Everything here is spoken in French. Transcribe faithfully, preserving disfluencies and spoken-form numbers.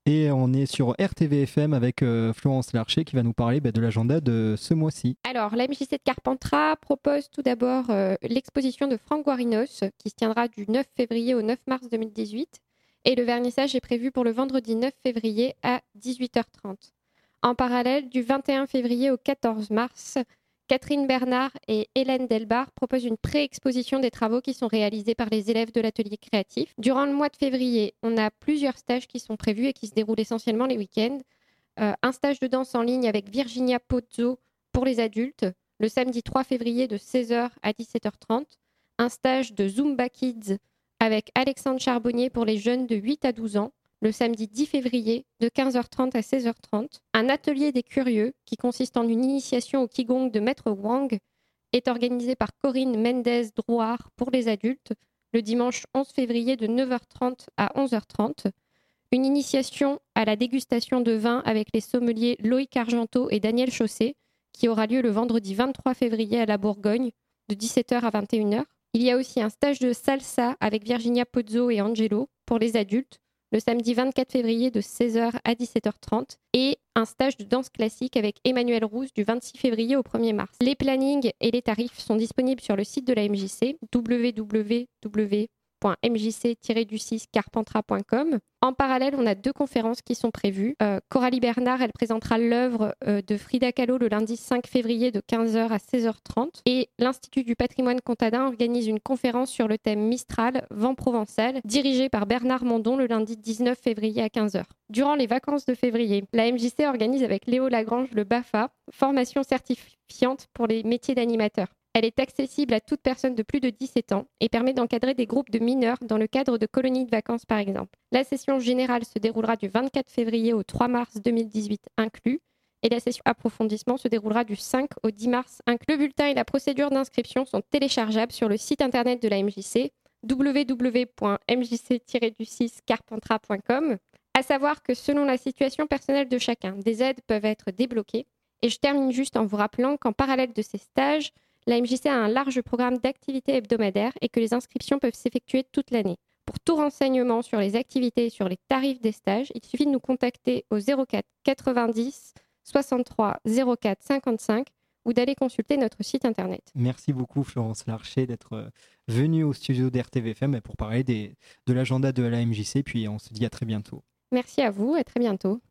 Et on est sur R T V F M avec euh, Florence Larcher qui va nous parler bah, de l'agenda de ce mois-ci. Alors, la M J C de Carpentras propose tout d'abord euh, l'exposition de Franck Guarinos qui se tiendra du neuf février au neuf mars deux mille dix-huit. Et le vernissage est prévu pour le vendredi neuf février à dix-huit heures trente. En parallèle, du vingt et un février au quatorze mars, Catherine Bernard et Hélène Delbar proposent une pré-exposition des travaux qui sont réalisés par les élèves de l'atelier créatif. Durant le mois de février, on a plusieurs stages qui sont prévus et qui se déroulent essentiellement les week-ends. Euh, un stage de danse en ligne avec Virginia Pozzo pour les adultes, le samedi trois février de seize heures à dix-sept heures trente. Un stage de Zumba Kids avec Alexandre Charbonnier pour les jeunes de huit à douze ans, le samedi dix février de quinze heures trente à seize heures trente. Un atelier des curieux qui consiste en une initiation au Qigong de Maître Wang est organisé par Corinne Mendez-Drouard pour les adultes le dimanche onze février de neuf heures trente à onze heures trente. Une initiation à la dégustation de vin avec les sommeliers Loïc Argenteau et Daniel Chaussé qui aura lieu le vendredi vingt-trois février à la Bourgogne de dix-sept heures à vingt et une heures. Il y a aussi un stage de salsa avec Virginia Pozzo et Angelo pour les adultes le samedi vingt-quatre février de seize heures à dix-sept heures trente et un stage de danse classique avec Emmanuel Rousse du vingt-six février au premier mars. Les plannings et les tarifs sont disponibles sur le site de la M J C, w w w point m j c tiret du six carpentras point com. En parallèle, on a deux conférences qui sont prévues. Euh, Coralie Bernard, elle présentera l'œuvre euh, de Frida Kahlo le lundi cinq février de quinze heures à seize heures trente. Et l'Institut du patrimoine comtadin organise une conférence sur le thème Mistral, vent provençal, dirigée par Bernard Mondon le lundi dix-neuf février à quinze heures. Durant les vacances de février, la M J C organise avec Léo Lagrange le B A F A, formation certifiante pour les métiers d'animateur. Elle est accessible à toute personne de plus de dix-sept ans et permet d'encadrer des groupes de mineurs dans le cadre de colonies de vacances par exemple. La session générale se déroulera du vingt-quatre février au trois mars deux mille dix-huit inclus et la session approfondissement se déroulera du cinq au dix mars inclus. Le bulletin et la procédure d'inscription sont téléchargeables sur le site internet de la M J C, w w w point m j c tiret du six carpentras point com. À savoir que selon la situation personnelle de chacun, des aides peuvent être débloquées. Et je termine juste en vous rappelant qu'en parallèle de ces stages, la M J C a un large programme d'activités hebdomadaires et que les inscriptions peuvent s'effectuer toute l'année. Pour tout renseignement sur les activités et sur les tarifs des stages, il suffit de nous contacter au zéro quatre quatre-vingt-dix soixante-trois zéro quatre cinquante-cinq ou d'aller consulter notre site internet. Merci beaucoup Florence Larcher d'être venue au studio d'R T V F M pour parler des, de l'agenda de la M J C, puis on se dit à très bientôt. Merci à vous, à très bientôt.